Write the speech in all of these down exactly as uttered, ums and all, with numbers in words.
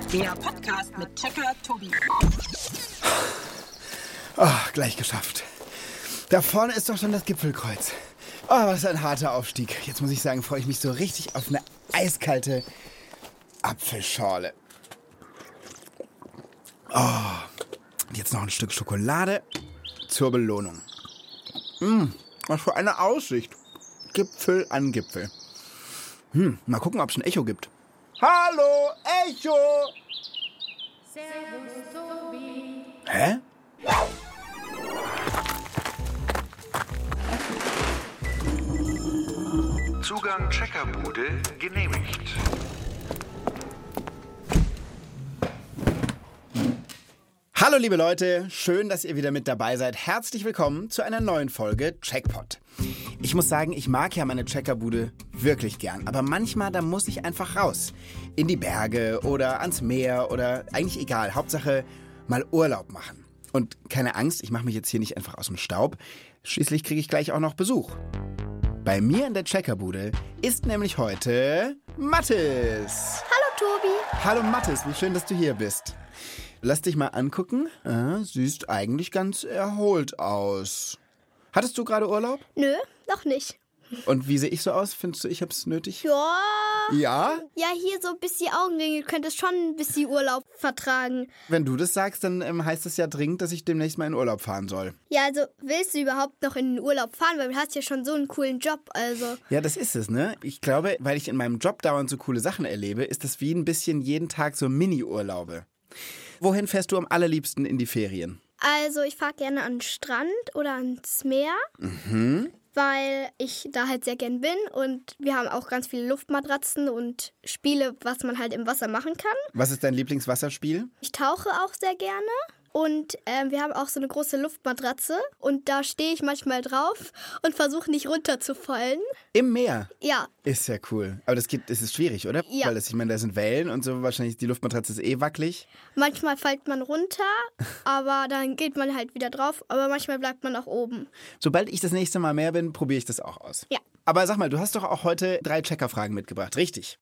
Der Podcast mit Checker Tobi. Oh, gleich geschafft. Da vorne ist doch schon das Gipfelkreuz. Oh, was ein harter Aufstieg. Jetzt muss ich sagen, freue ich mich so richtig auf eine eiskalte Apfelschorle. Oh, und jetzt noch ein Stück Schokolade zur Belohnung. Mm, was für eine Aussicht. Gipfel an Gipfel. Hm, mal gucken, ob es ein Echo gibt. Hallo, Echo! Servus, Tobi. Hä? Zugang Checkerbude genehmigt. Hallo liebe Leute, schön, dass ihr wieder mit dabei seid. Herzlich willkommen zu einer neuen Folge Checkpot. Ich muss sagen, ich mag ja meine Checkerbude wirklich gern, aber manchmal, da muss ich einfach raus. In die Berge oder ans Meer oder eigentlich egal, Hauptsache mal Urlaub machen. Und keine Angst, ich mache mich jetzt hier nicht einfach aus dem Staub. Schließlich kriege ich gleich auch noch Besuch. Bei mir in der Checkerbude ist nämlich heute Mathis. Hallo, Tobi. Hallo Mathis, wie schön, dass du hier bist. Lass dich mal angucken. Ah, siehst eigentlich ganz erholt aus. Hattest du gerade Urlaub? Nö, noch nicht. Und wie sehe ich so aus? Findest du, ich hab's nötig? Ja. Ja? Ja, hier so ein bisschen Augenringe. Du könntest schon ein bisschen Urlaub vertragen. Wenn du das sagst, dann ähm, heißt das ja dringend, dass ich demnächst mal in Urlaub fahren soll. Ja, also willst du überhaupt noch in den Urlaub fahren? Weil du hast ja schon so einen coolen Job, also. Ja, das ist es, ne? Ich glaube, weil ich in meinem Job dauernd so coole Sachen erlebe, ist das wie ein bisschen jeden Tag so Mini-Urlaube. Wohin fährst du am allerliebsten in die Ferien? Also ich fahre gerne an den Strand oder ans Meer, Mhm. weil ich da halt sehr gern bin. Und wir haben auch ganz viele Luftmatratzen und Spiele, was man halt im Wasser machen kann. Was ist dein Lieblingswasserspiel? Ich tauche auch sehr gerne. Und ähm, wir haben auch so eine große Luftmatratze und da stehe ich manchmal drauf und versuche nicht runterzufallen. Im Meer? Ja, Ist ja cool. Aber das, geht, das ist schwierig, oder? Ja. Weil das, ich meine, da sind Wellen und so, wahrscheinlich die Luftmatratze ist eh wackelig. manchmal fällt man runter, aber dann geht man halt wieder drauf, aber manchmal bleibt man auch oben. Sobald ich das nächste Mal mehr bin, probiere ich das auch aus. Ja. Aber sag mal, du hast doch auch heute drei Checkerfragen mitgebracht, richtig?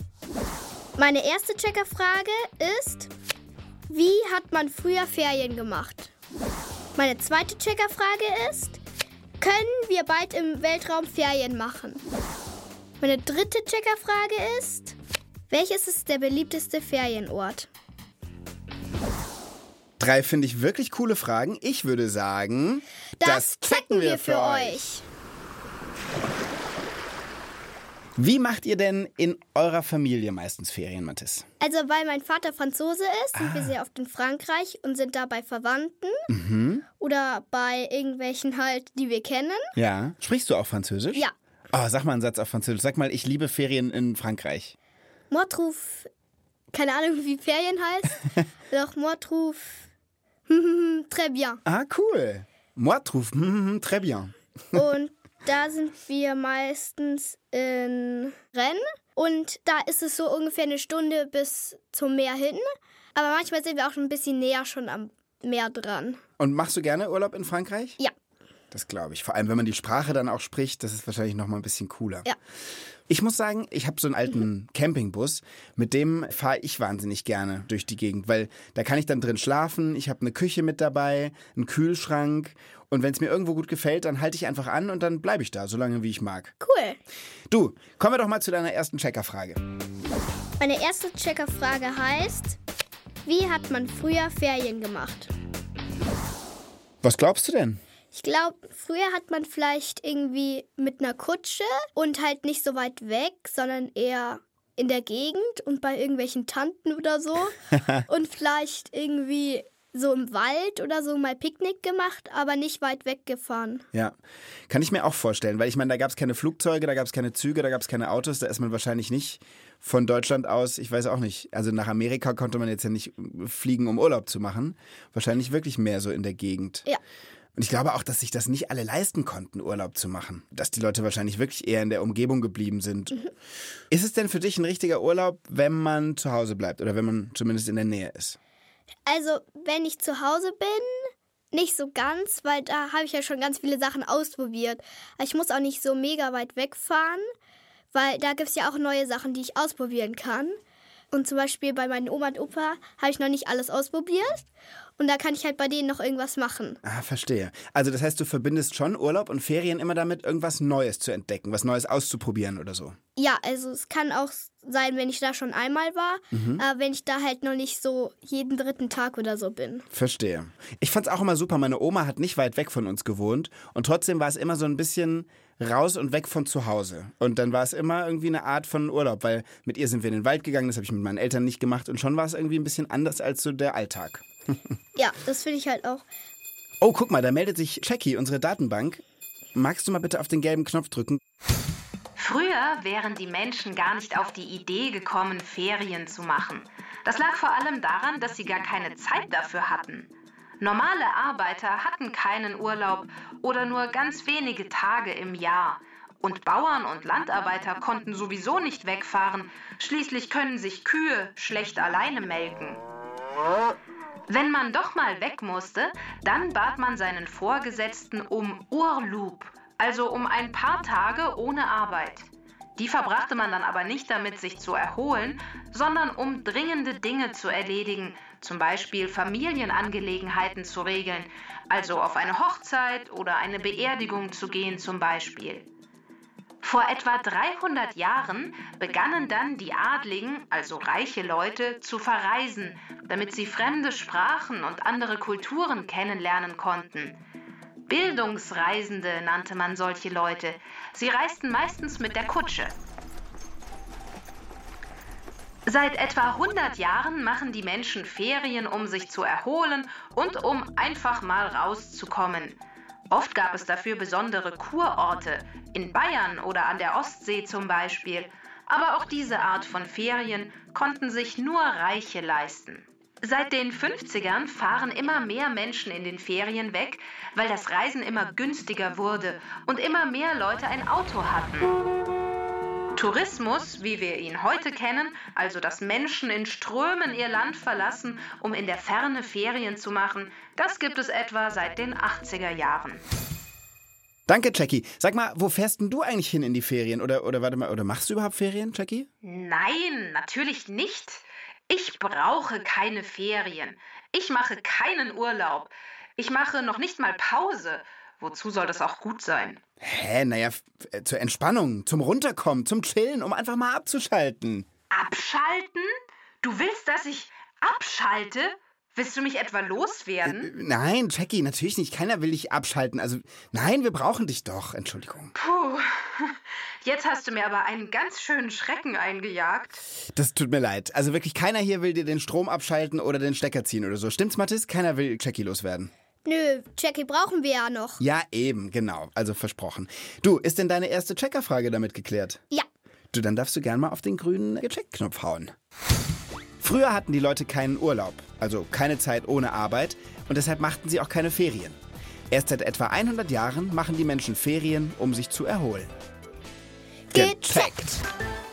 Meine erste Checkerfrage ist, wie hat man früher Ferien gemacht? Meine zweite Checkerfrage ist, können wir bald im Weltraum Ferien machen? Meine dritte Checkerfrage ist, welches ist der beliebteste Ferienort? Drei finde ich wirklich coole Fragen. Ich würde sagen, Das checken wir für euch. Wie macht ihr denn in eurer Familie meistens Ferien, Mathis? Also, weil mein Vater Franzose ist, sind wir sehr oft in Frankreich und sind da bei Verwandten oder bei irgendwelchen halt, die wir kennen. Ja. Sprichst du auch Französisch? Ja. Oh, sag mal einen Satz auf Französisch. Sag mal, ich liebe Ferien in Frankreich. Moi trouve, keine Ahnung, wie Ferien heißt. Doch, moi trouve, très bien. Ah, cool. Moi trouve, mm, très bien. Und da sind wir meistens in Rennes. Und da ist es so ungefähr eine Stunde bis zum Meer hin. Aber manchmal sind wir auch schon ein bisschen näher schon am Meer dran. Und machst du gerne Urlaub in Frankreich? Ja. Das glaube ich. Vor allem, wenn man die Sprache dann auch spricht, das ist wahrscheinlich noch mal ein bisschen cooler. Ja. Ich muss sagen, ich habe so einen alten Campingbus, mit dem fahre ich wahnsinnig gerne durch die Gegend, weil da kann ich dann drin schlafen, ich habe eine Küche mit dabei, einen Kühlschrank und wenn es mir irgendwo gut gefällt, dann halte ich einfach an und dann bleibe ich da, so lange wie ich mag. Cool. Du, kommen wir doch mal zu deiner ersten Checkerfrage. Meine erste Checkerfrage heißt, wie hat man früher Ferien gemacht? Was glaubst du denn? Ich glaube, früher hat man vielleicht irgendwie mit einer Kutsche und halt nicht so weit weg, sondern eher in der Gegend und bei irgendwelchen Tanten oder so. Und vielleicht irgendwie so im Wald oder so mal Picknick gemacht, aber nicht weit weggefahren. Ja, kann ich mir auch vorstellen, weil ich meine, da gab es keine Flugzeuge, da gab es keine Züge, da gab es keine Autos, da ist man wahrscheinlich nicht von Deutschland aus, ich weiß auch nicht, also nach Amerika konnte man jetzt ja nicht fliegen, um Urlaub zu machen, wahrscheinlich wirklich mehr so in der Gegend. Ja. Und ich glaube auch, dass sich das nicht alle leisten konnten, Urlaub zu machen. Dass die Leute wahrscheinlich wirklich eher in der Umgebung geblieben sind. Mhm. Ist es denn für dich ein richtiger Urlaub, wenn man zu Hause bleibt oder wenn man zumindest in der Nähe ist? Also, wenn ich zu Hause bin, nicht so ganz, weil da habe ich ja schon ganz viele Sachen ausprobiert. Ich muss auch nicht so mega weit wegfahren, weil da gibt es ja auch neue Sachen, die ich ausprobieren kann. Und zum Beispiel bei meinen Oma und Opa habe ich noch nicht alles ausprobiert. Und da kann ich halt bei denen noch irgendwas machen. Ah, verstehe. Also das heißt, du verbindest schon Urlaub und Ferien immer damit, irgendwas Neues zu entdecken, was Neues auszuprobieren oder so. Ja, also es kann auch sein, wenn ich da schon einmal war, mhm. aber wenn ich da halt noch nicht so jeden dritten Tag oder so bin. Verstehe. Ich fand's auch immer super. Meine Oma hat nicht weit weg von uns gewohnt und trotzdem war es immer so ein bisschen raus und weg von zu Hause. Und dann war es immer irgendwie eine Art von Urlaub, weil mit ihr sind wir in den Wald gegangen, das habe ich mit meinen Eltern nicht gemacht und schon war es irgendwie ein bisschen anders als so der Alltag. Ja, das finde ich halt auch. Oh, guck mal, da meldet sich Jackie, unsere Datenbank. Magst du mal bitte auf den gelben Knopf drücken? Früher wären die Menschen gar nicht auf die Idee gekommen, Ferien zu machen. Das lag vor allem daran, dass sie gar keine Zeit dafür hatten. Normale Arbeiter hatten keinen Urlaub oder nur ganz wenige Tage im Jahr. Und Bauern und Landarbeiter konnten sowieso nicht wegfahren. Schließlich können sich Kühe schlecht alleine melken. Wenn man doch mal weg musste, dann bat man seinen Vorgesetzten um Urlaub, also um ein paar Tage ohne Arbeit. Die verbrachte man dann aber nicht damit, sich zu erholen, sondern um dringende Dinge zu erledigen, zum Beispiel Familienangelegenheiten zu regeln, also auf eine Hochzeit oder eine Beerdigung zu gehen zum Beispiel. Vor etwa dreihundert Jahren begannen dann die Adligen, also reiche Leute, zu verreisen, damit sie fremde Sprachen und andere Kulturen kennenlernen konnten. Bildungsreisende nannte man solche Leute. Sie reisten meistens mit der Kutsche. Seit etwa hundert Jahren machen die Menschen Ferien, um sich zu erholen und um einfach mal rauszukommen. Oft gab es dafür besondere Kurorte, in Bayern oder an der Ostsee zum Beispiel. Aber auch diese Art von Ferien konnten sich nur Reiche leisten. Seit den fünfzigern fahren immer mehr Menschen in den Ferien weg, weil das Reisen immer günstiger wurde und immer mehr Leute ein Auto hatten. Tourismus, wie wir ihn heute kennen, also dass Menschen in Strömen ihr Land verlassen, um in der Ferne Ferien zu machen, das gibt es etwa seit den achtziger Jahren. Danke, Jackie. Sag mal, wo fährst denn du eigentlich hin in die Ferien? Oder, oder warte mal, oder machst du überhaupt Ferien, Jackie? Nein, natürlich nicht. Ich brauche keine Ferien. Ich mache keinen Urlaub. Ich mache noch nicht mal Pause. Wozu soll das auch gut sein? Hä, naja, f- äh, zur Entspannung, zum Runterkommen, zum Chillen, um einfach mal abzuschalten. Abschalten? Du willst, dass ich abschalte? Willst du mich etwa loswerden? Äh, nein, Jackie, natürlich nicht. Keiner will dich abschalten. Also, nein, wir brauchen dich doch. Entschuldigung. Puh, jetzt hast du mir aber einen ganz schönen Schrecken eingejagt. Das tut mir leid. Also wirklich, keiner hier will dir den Strom abschalten oder den Stecker ziehen oder so. Stimmt's, Mathis? Keiner will Jackie loswerden. Nö, Jackie brauchen wir ja noch. Ja, eben, genau. Also versprochen. Du, ist denn deine erste Checkerfrage damit geklärt? Ja. Du, dann darfst du gern mal auf den grünen Gecheck-Knopf hauen. Früher hatten die Leute keinen Urlaub, also keine Zeit ohne Arbeit und deshalb machten sie auch keine Ferien. Erst seit etwa hundert Jahren machen die Menschen Ferien, um sich zu erholen. Gecheckt.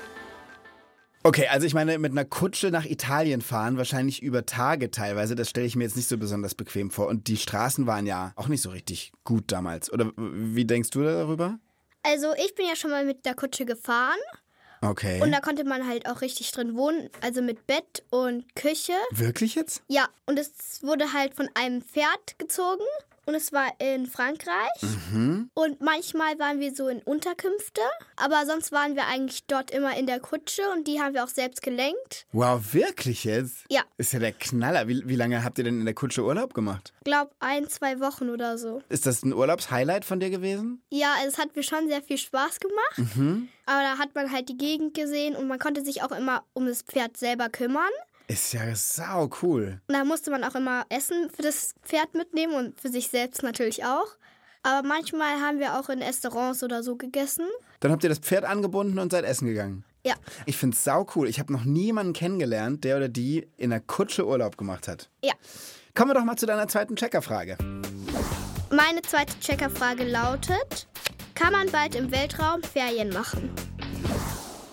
Okay, also ich meine, mit einer Kutsche nach Italien fahren, wahrscheinlich über Tage teilweise, das stelle ich mir jetzt nicht so besonders bequem vor. Und die Straßen waren ja auch nicht so richtig gut damals. Oder wie denkst du darüber? Also ich bin ja schon mal mit der Kutsche gefahren. Okay. Und da konnte man halt auch richtig drin wohnen, also mit Bett und Küche. Wirklich jetzt? Ja, und es wurde halt von einem Pferd gezogen und es war in Frankreich. Mhm. Und manchmal waren wir so in Unterkünfte, aber sonst waren wir eigentlich dort immer in der Kutsche und die haben wir auch selbst gelenkt. Wow, wirklich jetzt? Ja. Ist ja der Knaller. Wie, wie lange habt ihr denn in der Kutsche Urlaub gemacht? Ich glaube, ein, zwei Wochen oder so. Ist das ein Urlaubshighlight von dir gewesen? Ja, es hat mir schon sehr viel Spaß gemacht. Mhm. Aber da hat man halt die Gegend gesehen und man konnte sich auch immer um das Pferd selber kümmern. Ist ja sau cool. Und da musste man auch immer Essen für das Pferd mitnehmen und für sich selbst natürlich auch. Aber manchmal haben wir auch in Restaurants oder so gegessen. Dann habt ihr das Pferd angebunden und seid essen gegangen. Ja. Ich find's sau cool. Ich habe noch niemanden kennengelernt, der oder die in der Kutsche Urlaub gemacht hat. Ja. Kommen wir doch mal zu deiner zweiten Checkerfrage. Meine zweite Checkerfrage lautet: Kann man bald im Weltraum Ferien machen?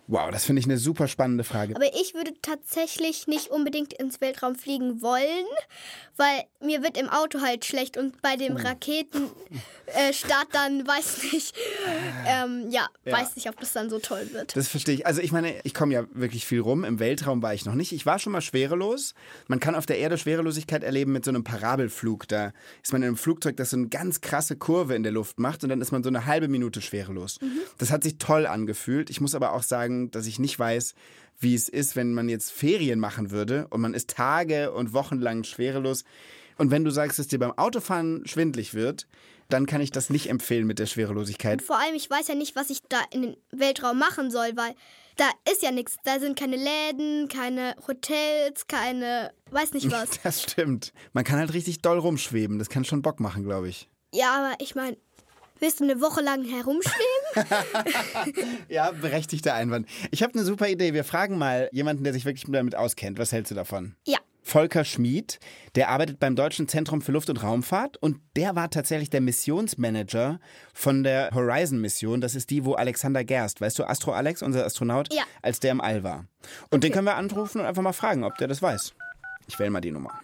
Wow, das finde ich eine super spannende Frage. Aber ich würde tatsächlich nicht unbedingt ins Weltraum fliegen wollen, weil mir wird im Auto halt schlecht und bei dem Raketenstart äh, dann weiß nicht, ähm, ja, Ja. weiß nicht, ob das dann so toll wird. Das verstehe ich. Also ich meine, ich komme ja wirklich viel rum. Im Weltraum war ich noch nicht. Ich war schon mal schwerelos. Man kann auf der Erde Schwerelosigkeit erleben mit so einem Parabelflug. Da ist man in einem Flugzeug, das so eine ganz krasse Kurve in der Luft macht und dann ist man so eine halbe Minute schwerelos. Mhm. Das hat sich toll angefühlt. Ich muss aber auch sagen, dass ich nicht weiß, wie es ist, wenn man jetzt Ferien machen würde und man ist Tage und Wochen lang schwerelos. Und wenn du sagst, dass dir beim Autofahren schwindelig wird, dann kann ich das nicht empfehlen mit der Schwerelosigkeit. Vor allem, ich weiß ja nicht, was ich da in den Weltraum machen soll, weil da ist ja nichts. Da sind keine Läden, keine Hotels, keine, weiß nicht was. Das stimmt. Man kann halt richtig doll rumschweben. Das kann schon Bock machen, glaube ich. Ja, aber ich meine, willst du eine Woche lang herumschweben? Ja, berechtigter Einwand. Ich habe eine super Idee. Wir fragen mal jemanden, der sich wirklich damit auskennt. Was hältst du davon? Ja. Volker Schmid, der arbeitet beim Deutschen Zentrum für Luft- und Raumfahrt und der war tatsächlich der Missionsmanager von der Horizon-Mission. Das ist die, wo Alexander Gerst, weißt du, Astro Alex, unser Astronaut, ja. als der im All war. Und okay. Den können wir anrufen und einfach mal fragen, ob der das weiß. Ich wähle mal die Nummer.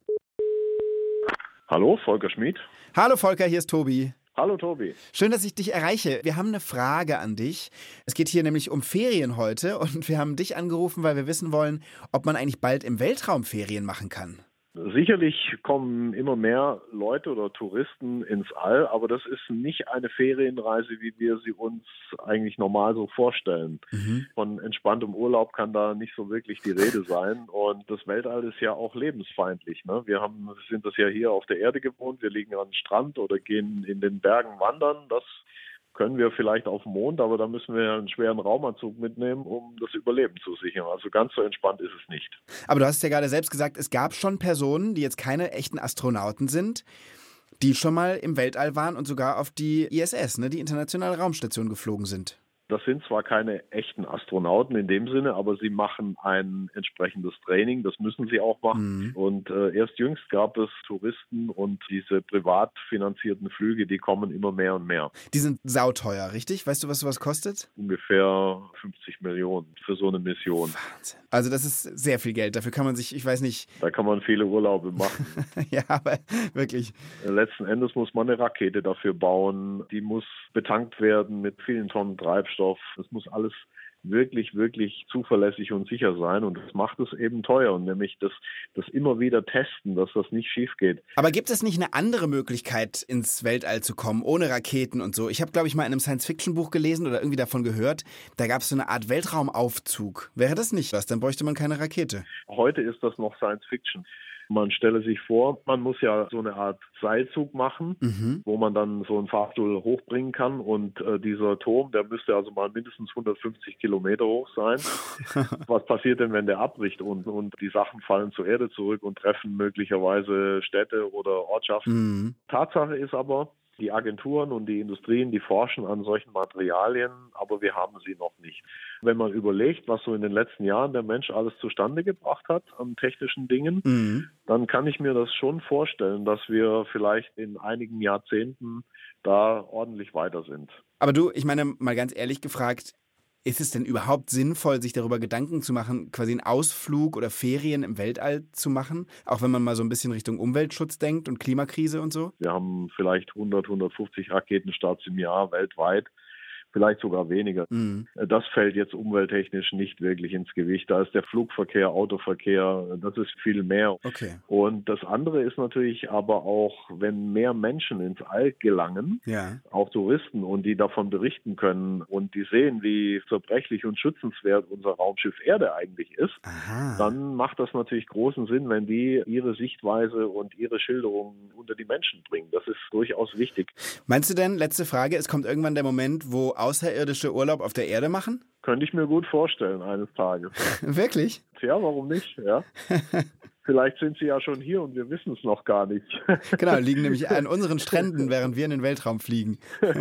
Hallo, Volker Schmid. Hallo Volker, hier ist Tobi. Hallo Tobi. Schön, dass ich dich erreiche. Wir haben eine Frage an dich. Es geht hier nämlich um Ferien heute und wir haben dich angerufen, weil wir wissen wollen, ob man eigentlich bald im Weltraum Ferien machen kann. Sicherlich kommen immer mehr Leute oder Touristen ins All, aber das ist nicht eine Ferienreise, wie wir sie uns eigentlich normal so vorstellen. Mhm. Von entspanntem Urlaub kann da nicht so wirklich die Rede sein und das Weltall ist ja auch lebensfeindlich. Ne? Wir haben, sind das ja hier auf der Erde gewohnt, wir liegen am Strand oder gehen in den Bergen wandern, das können wir vielleicht auf dem Mond, aber da müssen wir einen schweren Raumanzug mitnehmen, um das Überleben zu sichern. Also ganz so entspannt ist es nicht. Aber du hast ja gerade selbst gesagt, es gab schon Personen, die jetzt keine echten Astronauten sind, die schon mal im Weltall waren und sogar auf die I S S, ne, die Internationale Raumstation, geflogen sind. Das sind zwar keine echten Astronauten in dem Sinne, aber sie machen ein entsprechendes Training, das müssen sie auch machen. Mhm. Und äh, erst jüngst gab es Touristen und diese privat finanzierten Flüge, die kommen immer mehr und mehr. Die sind sauteuer, richtig? Weißt du, was sowas kostet? Ungefähr fünfzig Millionen für so eine Mission. Wahnsinn. Also das ist sehr viel Geld, dafür kann man sich, ich weiß nicht... Da kann man viele Urlaube machen. Ja, aber wirklich. Letzten Endes muss man eine Rakete dafür bauen, die muss betankt werden mit vielen Tonnen Treibstoff. Das muss alles wirklich, wirklich zuverlässig und sicher sein und das macht es eben teuer und nämlich das, das immer wieder testen, dass das nicht schief geht. Aber gibt es nicht eine andere Möglichkeit, ins Weltall zu kommen, ohne Raketen und so? Ich habe, glaube ich, mal in einem Science-Fiction-Buch gelesen oder irgendwie davon gehört, da gab es so eine Art Weltraumaufzug. Wäre das nicht was? Dann bräuchte man keine Rakete. Heute ist das noch Science-Fiction. Man stelle sich vor, man muss ja so eine Art Seilzug machen, mhm. wo man dann so einen Fahrstuhl hochbringen kann und äh, dieser Turm, der müsste also mal mindestens hundertfünfzig Kilometer hoch sein. Was passiert denn, wenn der abbricht unten und die Sachen fallen zur Erde zurück und treffen möglicherweise Städte oder Ortschaften? Mhm. Tatsache ist aber, die Agenturen und die Industrien, die forschen an solchen Materialien, aber wir haben sie noch nicht. Wenn man überlegt, was so in den letzten Jahren der Mensch alles zustande gebracht hat an technischen Dingen, mhm. dann kann ich mir das schon vorstellen, dass wir vielleicht in einigen Jahrzehnten da ordentlich weiter sind. Aber du, ich meine, mal ganz ehrlich gefragt, ist es denn überhaupt sinnvoll, sich darüber Gedanken zu machen, quasi einen Ausflug oder Ferien im Weltall zu machen? Auch wenn man mal so ein bisschen Richtung Umweltschutz denkt und Klimakrise und so? Wir haben vielleicht hundert, hundertfünfzig Raketenstarts im Jahr weltweit. Vielleicht sogar weniger. Mhm. Das fällt jetzt umwelttechnisch nicht wirklich ins Gewicht. Da ist der Flugverkehr, Autoverkehr, das ist viel mehr. Okay. Und das andere ist natürlich aber auch, wenn mehr Menschen ins All gelangen, ja. auch Touristen, und die davon berichten können und die sehen, wie zerbrechlich und schützenswert unser Raumschiff Erde eigentlich ist, Aha. dann macht das natürlich großen Sinn, wenn die ihre Sichtweise und ihre Schilderungen unter die Menschen bringen. Das ist durchaus wichtig. Meinst du denn, letzte Frage, es kommt irgendwann der Moment, wo außerirdische Urlaub auf der Erde machen? Könnte ich mir gut vorstellen, eines Tages. Wirklich? Tja, warum nicht? Ja. Vielleicht sind sie ja schon hier und wir wissen es noch gar nicht. Genau, liegen nämlich an unseren Stränden, während wir in den Weltraum fliegen.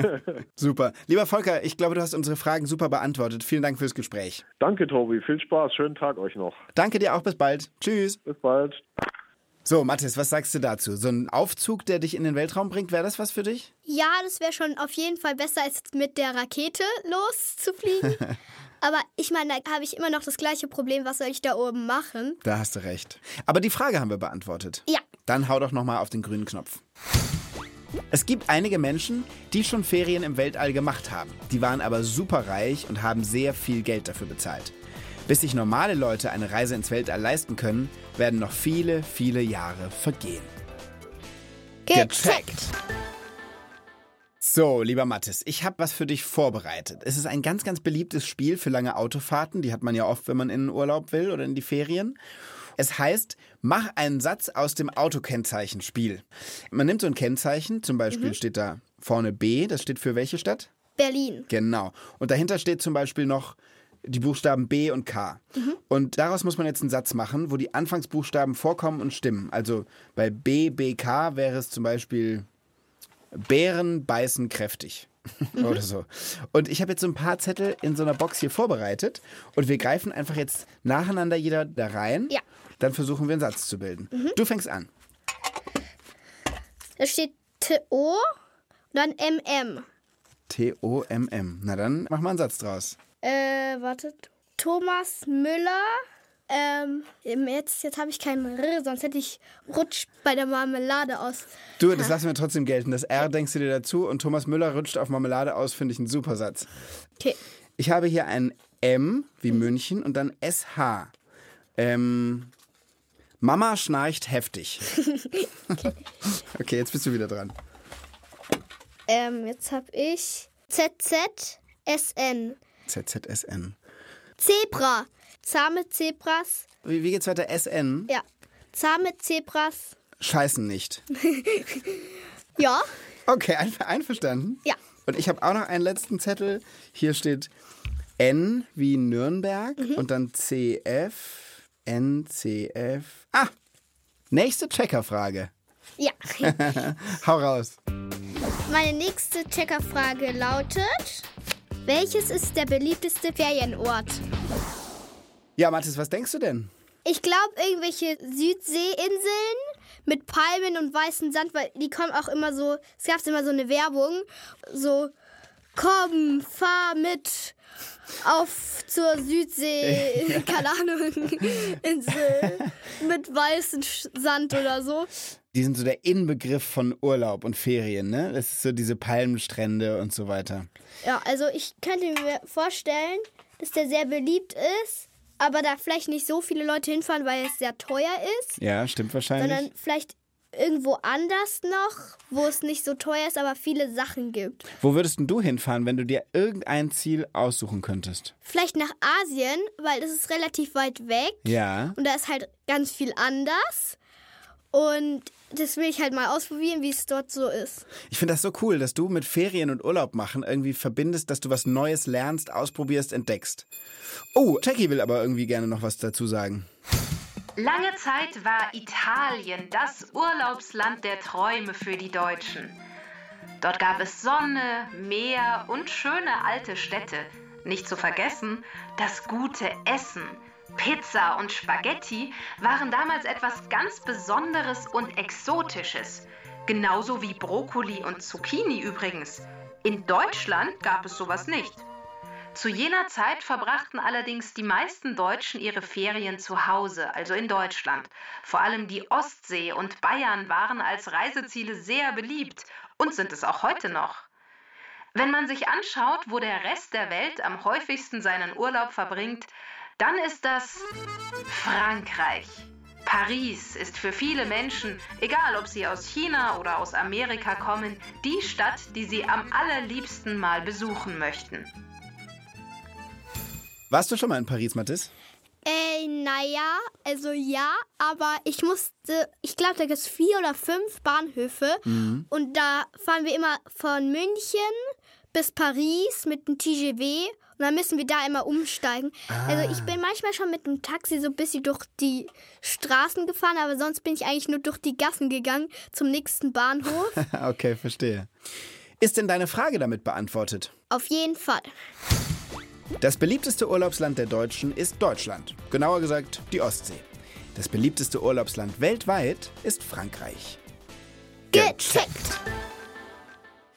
Super. Lieber Volker, ich glaube, du hast unsere Fragen super beantwortet. Vielen Dank fürs Gespräch. Danke, Tobi. Viel Spaß. Schönen Tag euch noch. Danke dir auch. Bis bald. Tschüss. Bis bald. So, Mathis, was sagst du dazu? So ein Aufzug, der dich in den Weltraum bringt, wäre das was für dich? Ja, das wäre schon auf jeden Fall besser, als mit der Rakete loszufliegen. aber ich meine, da habe ich immer noch das gleiche Problem. Was soll ich da oben machen? Da hast du recht. Aber die Frage haben wir beantwortet. Ja. Dann hau doch nochmal auf den grünen Knopf. Es gibt einige Menschen, die schon Ferien im Weltall gemacht haben. Die waren aber superreich und haben sehr viel Geld dafür bezahlt. Bis sich normale Leute eine Reise ins Weltall leisten können, werden noch viele, viele Jahre vergehen. Gecheckt! So, lieber Mathis, ich habe was für dich vorbereitet. Es ist ein ganz, ganz beliebtes Spiel für lange Autofahrten. Die hat man ja oft, wenn man in den Urlaub will oder in die Ferien. Es heißt, mach einen Satz aus dem Autokennzeichenspiel. Man nimmt so ein Kennzeichen, zum Beispiel mhm. steht da vorne B, das steht für welche Stadt? Berlin. Genau. Und dahinter steht zum Beispiel noch die Buchstaben B und K. Mhm. Und daraus muss man jetzt einen Satz machen, wo die Anfangsbuchstaben vorkommen und stimmen. Also bei B, B, K wäre es zum Beispiel Bären beißen kräftig. Mhm. Oder so. Und ich habe jetzt so ein paar Zettel in so einer Box hier vorbereitet und wir greifen einfach jetzt nacheinander jeder da rein. Ja. Dann versuchen wir einen Satz zu bilden. Mhm. Du fängst an. Da steht T O und dann M M. T O M M. Na dann mach mal einen Satz draus. Äh, wartet. Thomas Müller. Ähm, jetzt, jetzt habe ich keinen R, sonst hätte ich Rutsch bei der Marmelade aus. Du, das lassen wir trotzdem gelten. Das R denkst du dir dazu und Thomas Müller rutscht auf Marmelade aus, finde ich einen super Satz. Okay. Ich habe hier ein M wie München und dann S H. Ähm, Mama schnarcht heftig. Okay. Okay, jetzt bist du wieder dran. Ähm, jetzt habe ich Z Z S N. Z Z S N. Zebra. Zahme Zebras. Wie, wie geht's weiter? S N? Ja. Zahme Zebras. Scheißen nicht. Ja. Okay, ein, einverstanden. Ja. Und ich habe auch noch einen letzten Zettel. Hier steht N wie Nürnberg mhm. und dann C F, N C F. Ah, nächste Checkerfrage. Ja. Hau raus. Meine nächste Checkerfrage lautet: Welches ist der beliebteste Ferienort? Ja, Mathis, was denkst du denn? Ich glaube, irgendwelche Südseeinseln mit Palmen und weißem Sand, weil die kommen auch immer so, es gab immer so eine Werbung, so, komm, fahr mit auf zur Südsee, keine Ahnung, Insel mit weißem Sand oder so. Die sind so der Inbegriff von Urlaub und Ferien, ne? Das ist so diese Palmenstrände und so weiter. Ja, also ich könnte mir vorstellen, dass der sehr beliebt ist, aber da vielleicht nicht so viele Leute hinfahren, weil es sehr teuer ist. Ja, stimmt wahrscheinlich. Sondern vielleicht irgendwo anders noch, wo es nicht so teuer ist, aber viele Sachen gibt. Wo würdest denn du hinfahren, wenn du dir irgendein Ziel aussuchen könntest? Vielleicht nach Asien, weil das ist relativ weit weg. Ja. Und da ist halt ganz viel anders. Und das will ich halt mal ausprobieren, wie es dort so ist. Ich finde das so cool, dass du mit Ferien und Urlaub machen irgendwie verbindest, dass du was Neues lernst, ausprobierst, entdeckst. Oh, Jackie will aber irgendwie gerne noch was dazu sagen. Lange Zeit war Italien das Urlaubsland der Träume für die Deutschen. Dort gab es Sonne, Meer und schöne alte Städte. Nicht zu vergessen, das gute Essen. Pizza und Spaghetti waren damals etwas ganz Besonderes und Exotisches. Genauso wie Brokkoli und Zucchini übrigens. In Deutschland gab es sowas nicht. Zu jener Zeit verbrachten allerdings die meisten Deutschen ihre Ferien zu Hause, also in Deutschland. Vor allem die Ostsee und Bayern waren als Reiseziele sehr beliebt und sind es auch heute noch. Wenn man sich anschaut, wo der Rest der Welt am häufigsten seinen Urlaub verbringt, dann ist das Frankreich. Paris ist für viele Menschen, egal ob sie aus China oder aus Amerika kommen, die Stadt, die sie am allerliebsten mal besuchen möchten. Warst du schon mal in Paris, Mathis? Äh, naja, also ja, aber ich musste, ich glaube, da gibt es vier oder fünf Bahnhöfe mhm. und da fahren wir immer von München bis Paris mit dem T G V und dann müssen wir da immer umsteigen. Ah. Also ich bin manchmal schon mit dem Taxi so ein bisschen durch die Straßen gefahren, aber sonst bin ich eigentlich nur durch die Gassen gegangen zum nächsten Bahnhof. Okay, verstehe. Ist denn deine Frage damit beantwortet? Auf jeden Fall. Das beliebteste Urlaubsland der Deutschen ist Deutschland. Genauer gesagt die Ostsee. Das beliebteste Urlaubsland weltweit ist Frankreich. Gecheckt!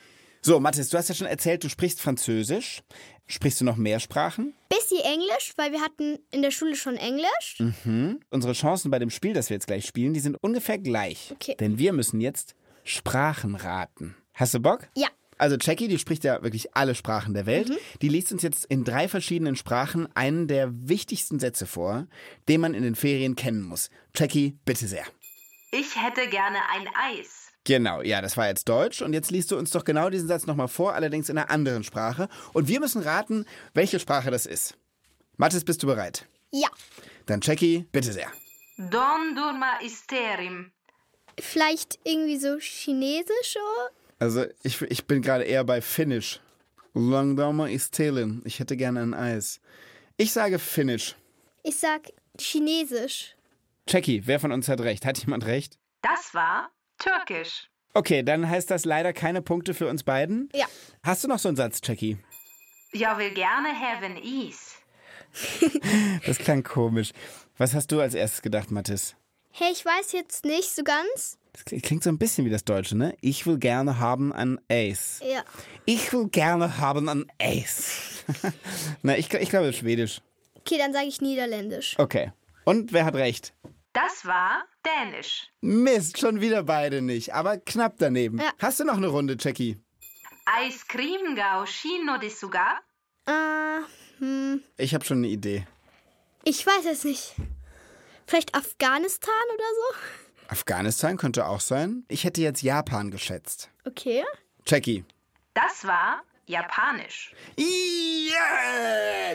So, Mathis, du hast ja schon erzählt, du sprichst Französisch. Sprichst du noch mehr Sprachen? Bisschen Englisch, weil wir hatten in der Schule schon Englisch. Mhm. Unsere Chancen bei dem Spiel, das wir jetzt gleich spielen, die sind ungefähr gleich. Okay. Denn wir müssen jetzt Sprachen raten. Hast du Bock? Ja. Also Jackie, die spricht ja wirklich alle Sprachen der Welt. Mhm. Die liest uns jetzt in drei verschiedenen Sprachen einen der wichtigsten Sätze vor, den man in den Ferien kennen muss. Jackie, bitte sehr. Ich hätte gerne ein Eis. Genau, ja, das war jetzt Deutsch. Und jetzt liest du uns doch genau diesen Satz nochmal vor, allerdings in einer anderen Sprache. Und wir müssen raten, welche Sprache das ist. Mathis, bist du bereit? Ja. Dann Jackie, bitte sehr. Don durma isterim. Vielleicht irgendwie so Chinesisch oder? Also ich, ich bin gerade eher bei Finnisch. Langdama istelin. Ich hätte gerne ein Eis. Ich sage Finnisch. Ich sag Chinesisch. Jackie, wer von uns hat recht? Hat jemand recht? Das war Türkisch. Okay, dann heißt das leider keine Punkte für uns beiden. Ja. Hast du noch so einen Satz, Jackie? Jag vill gerne haben is. Das klang komisch. Was hast du als erstes gedacht, Mathis? Hey, ich weiß jetzt nicht so ganz. Das klingt so ein bisschen wie das Deutsche, ne? Ich will gerne haben ein Eis. Ja. Ich will gerne haben ein Eis. Na, ich, ich glaube Schwedisch. Okay, dann sage ich Niederländisch. Okay. Und wer hat recht? Das war Dänisch. Mist, schon wieder beide nicht, aber knapp daneben. Ja. Hast du noch eine Runde, Jackie? Ice cream gao shino desuga. Äh, hm. Ich habe schon eine Idee. Ich weiß es nicht. Vielleicht Afghanistan oder so? Afghanistan könnte auch sein. Ich hätte jetzt Japan geschätzt. Okay. Jackie. Das war Japanisch. Yeah!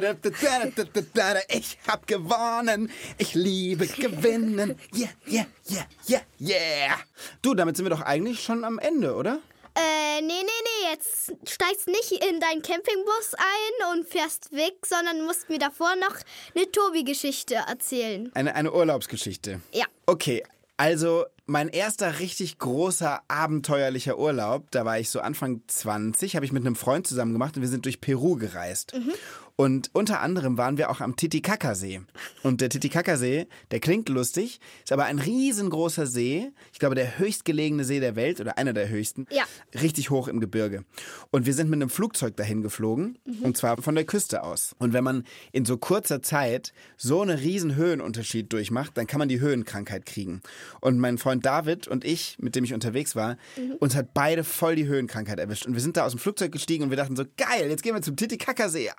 Ich hab gewonnen. Ich liebe gewinnen. Yeah, yeah, yeah, yeah, yeah. Du, damit sind wir doch eigentlich schon am Ende, oder? Äh, nee, nee, nee, jetzt steigst nicht in deinen Campingbus ein und fährst weg, sondern musst mir davor noch eine Tobi-Geschichte erzählen. Eine, eine Urlaubsgeschichte. Ja. Okay, also mein erster richtig großer abenteuerlicher Urlaub, da war ich so Anfang zwanzig, habe ich mit einem Freund zusammen gemacht und wir sind durch Peru gereist. Mhm. Und unter anderem waren wir auch am Titicaca-See. Und der Titicaca-See, der klingt lustig, ist aber ein riesengroßer See. Ich glaube, der höchstgelegene See der Welt oder einer der höchsten. Ja. Richtig hoch im Gebirge. Und wir sind mit einem Flugzeug dahin geflogen, mhm. und zwar von der Küste aus. Und wenn man in so kurzer Zeit so einen riesen Höhenunterschied durchmacht, dann kann man die Höhenkrankheit kriegen. Und mein Freund David und ich, mit dem ich unterwegs war, mhm. uns hat beide voll die Höhenkrankheit erwischt. Und wir sind da aus dem Flugzeug gestiegen und wir dachten so, geil, jetzt gehen wir zum Titicaca-See.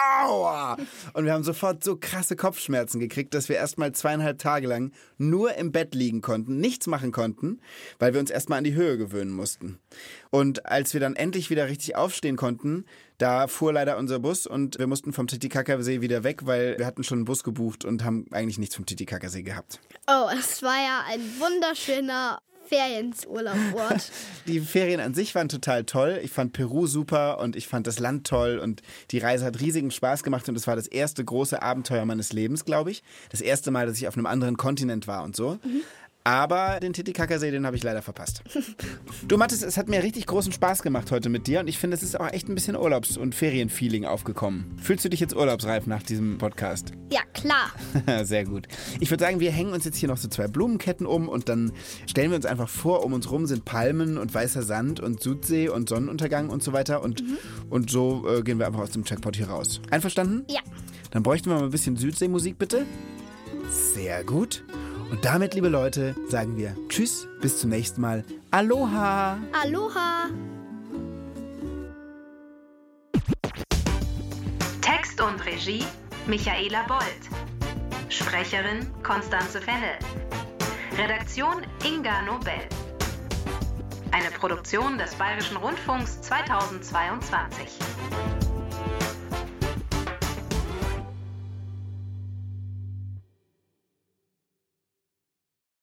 Aua! Und wir haben sofort so krasse Kopfschmerzen gekriegt, dass wir erstmal zweieinhalb Tage lang nur im Bett liegen konnten, nichts machen konnten, weil wir uns erstmal an die Höhe gewöhnen mussten. Und als wir dann endlich wieder richtig aufstehen konnten, da fuhr leider unser Bus und wir mussten vom Titicaca-See wieder weg, weil wir hatten schon einen Bus gebucht und haben eigentlich nichts vom Titicaca-See gehabt. Oh, es war ja ein wunderschöner Ferienurlaubsort. Die Ferien an sich waren total toll. Ich fand Peru super und ich fand das Land toll und die Reise hat riesigen Spaß gemacht und es war das erste große Abenteuer meines Lebens, glaube ich. Das erste Mal, dass ich auf einem anderen Kontinent war und so. Mhm. Aber den Titicaca-See, den habe ich leider verpasst. Du, Mathis, es hat mir richtig großen Spaß gemacht heute mit dir und ich finde, es ist auch echt ein bisschen Urlaubs- und Ferienfeeling aufgekommen. Fühlst du dich jetzt urlaubsreif nach diesem Podcast? Ja, klar. Sehr gut. Ich würde sagen, wir hängen uns jetzt hier noch so zwei Blumenketten um und dann stellen wir uns einfach vor, um uns rum sind Palmen und weißer Sand und Südsee und Sonnenuntergang und so weiter und, mhm. und so äh, gehen wir einfach aus dem Checkpot hier raus. Einverstanden? Ja. Dann bräuchten wir mal ein bisschen Südseemusik, bitte. Sehr gut. Und damit, liebe Leute, sagen wir Tschüss, bis zum nächsten Mal. Aloha! Aloha! Text und Regie Michaela Bold. Sprecherin Konstanze Fennel. Redaktion Inga Nobel. Eine Produktion des Bayerischen Rundfunks zweitausendzweiundzwanzig.